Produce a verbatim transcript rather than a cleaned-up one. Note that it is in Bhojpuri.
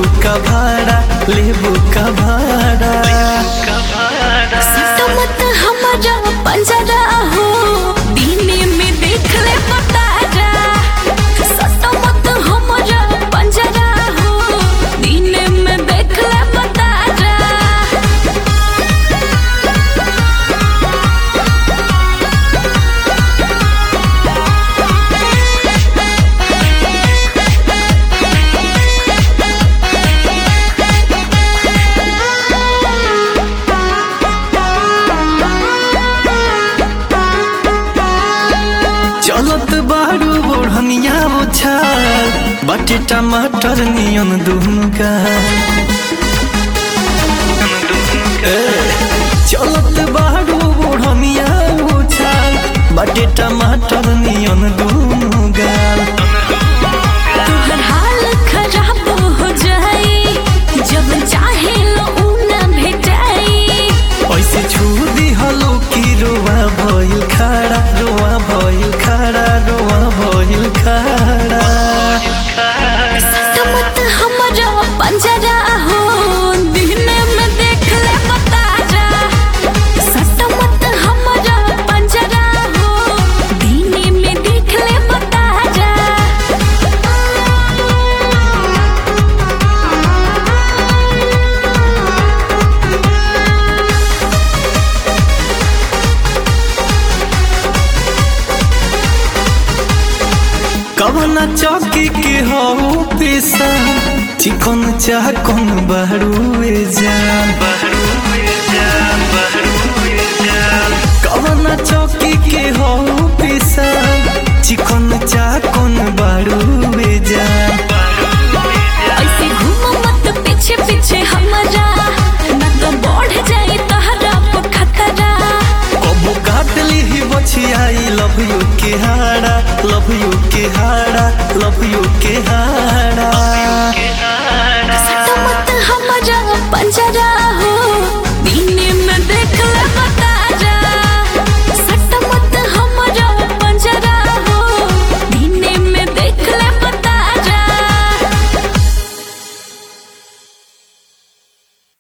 का भाड़ा लेबू का भाड़ा सट मत हमारा पंजरा हो दीने में देख ले पतारा सट मत हमारा पंजरा हो दीने में देख ले पतारा चलत बारू बोढ़निया उछाल बाटे टमाटर नियन दुनु का चलत बारू बोढ़निया उछाल बाटे टमाटर नियन दुनु गाल तोहर हाल खराब हो जाई जब चाहे लो ऊना भेटाई ऐसे छू दिहलो कि रोआ भइल खड़ा रोआ भइल खड़ा रोआ भइल खड़ा सट मत हमारा पंजरा हो दीने में देख ले पतारा सट मत हमारा पंजरा हो दीने में देख ले पतारा कवना चौकी के हो पैसा चिकन चाह कौन बहरुए जान कवना चौकी के हो पैसा चिकन चाह कौन बहरुए जान ऐसे घूमो मत पीछे पीछे हमारा ना तो बढ़ जाए तहरा पर खतरा कबो काट ली बछियाई लव यू के हाड़ा लव यू के हाड़ा लव यू के हाड़ा